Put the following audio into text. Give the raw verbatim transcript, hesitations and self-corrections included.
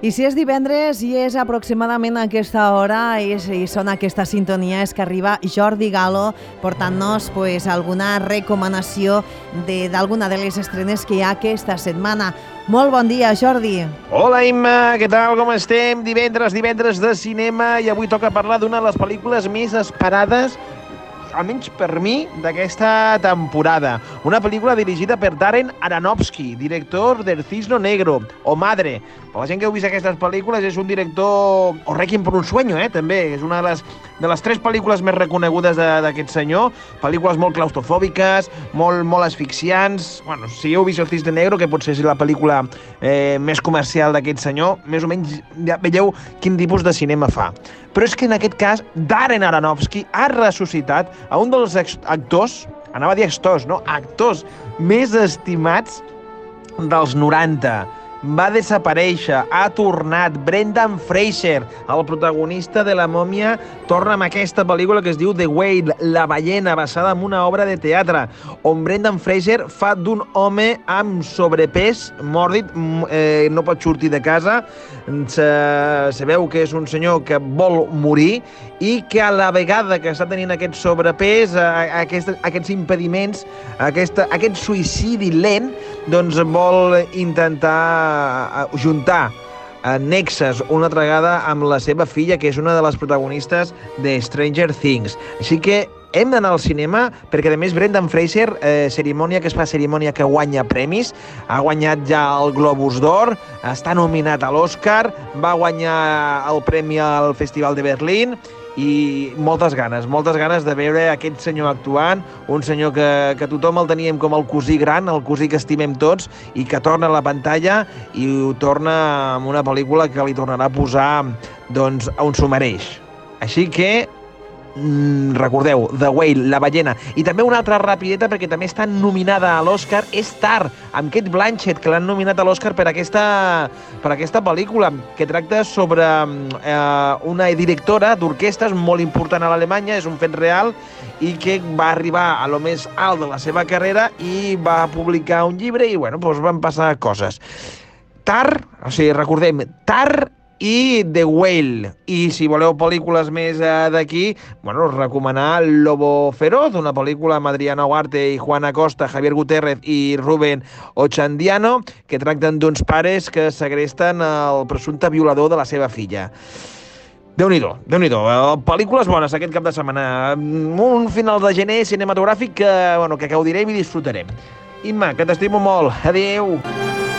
I si és divendres i és aproximadament a aquesta hora i, és, i sona aquesta sintonia, és que arriba Jordi Galo portant-nos pues, alguna recomanació d'alguna de, de les estrenes que hi ha aquesta setmana. Molt bon dia, Jordi. Hola, Imma, què tal, com estem? Divendres, divendres de cinema i avui toca parlar d'una de les pel·lícules més esperades, almenys per mi, d'aquesta temporada. Una pel·lícula dirigida per Darren Aronofsky, director del Cisne Negro, o Madre. Per la gent que heu vist aquestes pel·lícules, és un director... o Requiem por un sueño, eh, també. És una de les, de les tres pel·lícules més reconegudes d'aquest senyor. Pel·lícules molt claustrofòbiques, molt, molt asfixiants. Bueno, si heu vist el Cisne Negro, que potser és la pel·lícula eh, més comercial d'aquest senyor, més o menys ja veieu quin tipus de cinema fa. Però és que en aquest cas, Darren Aronofsky ha ressuscitat a un dels actors, anava a dir actors, no? Actors més estimats dels noranta. Va desaparèixer, ha tornat. Brendan Fraser, el protagonista de La Mòmia, torna amb aquesta pel·lícula que es diu The Whale, La ballena, basada en una obra de teatre, on Brendan Fraser fa d'un home amb sobrepès mòrbid, eh, no pot sortir de casa, se, se veu que és un senyor que vol morir i que a la vegada que està tenint aquest sobrepès, aquest, aquests impediments, aquesta, aquest suïcidi lent, doncs vol intentar juntar nexes una altra vegada amb la seva filla, que és una de les protagonistes de Stranger Things. Així que hem d'anar al cinema, perquè a més Brendan Fraser, eh, cerimònia que es fa, cerimònia que guanya premis, ha guanyat ja el Globus d'Or, està nominat a l'Oscar, va guanyar el premi al Festival de Berlín, i moltes ganes, moltes ganes de veure aquest senyor actuant, un senyor que, que tothom el teníem com el cosí gran, el cosí que estimem tots, i que torna a la pantalla i ho torna amb una pel·lícula que li tornarà a posar doncs, on s'ho mereix. Així que Mm, recordeu, The Whale, La ballena. I també una altra rapideta, perquè també està nominada a l'Oscar, és Tar, amb Cate Blanchett, que l'han nominat a l'Oscar per aquesta, per aquesta pel·lícula, que tracta sobre eh, una directora d'orquestres molt important a l'Alemanya, és un fet real, i que va arribar a lo més alt de la seva carrera i va publicar un llibre i, bueno, doncs van passar coses. Tar, o sigui, recordem, Tar i The Whale. I si voleu pel·lícules més eh, d'aquí, bueno, recomanar Lobo Feroz, una pel·lícula amb Adriana Huarte i Juan Acosta, Javier Gutiérrez i Rubén Ochandiano, que tracten d'uns pares que segresten el presumpte violador de la seva filla. Déu-n'hi-do, Déu-n'hi-do. Pel·lícules bones aquest cap de setmana. Un final de gener cinematogràfic que, bueno, que gaudirem i disfrutarem. Imma, que t'estimo molt. Adéu.